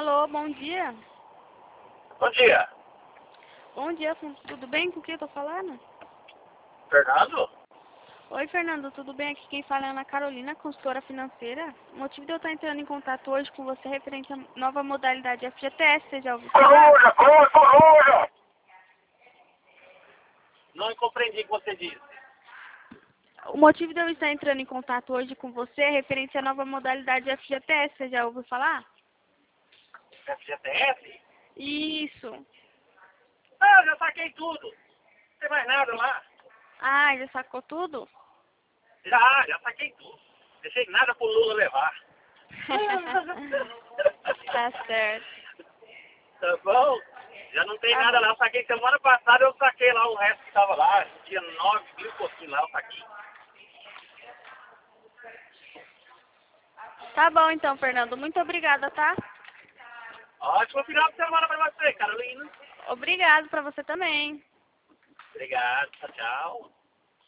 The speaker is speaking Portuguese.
Alô, bom dia. Bom dia. Bom dia, tudo bem? Com quem eu tô falando? Fernando? Oi, Fernando, tudo bem? Aqui quem fala é Ana Carolina, consultora financeira. O motivo de eu estar entrando em contato hoje com você é referente à nova modalidade FGTS, você já ouviu falar? Coruja! Não compreendi o que você disse. O motivo de eu estar entrando em contato hoje com você é referente à nova modalidade FGTS, você já ouviu falar? FGTS? Isso. Ah, eu já saquei tudo. Não tem mais nada lá. Ah, já sacou tudo? Já saquei tudo. Deixei nada pro Lula levar. Tá certo. Tá bom? Já não tem Tá nada bom. lá. Eu saquei semana passada, eu saquei lá o resto que tava lá. Tinha 9 mil pouquinho lá, eu saquei. Tá bom então, Fernando. Muito obrigada, tá? Ótimo final de semana pra você, Carolina. Obrigado pra você também. Obrigado. Tchau, tchau.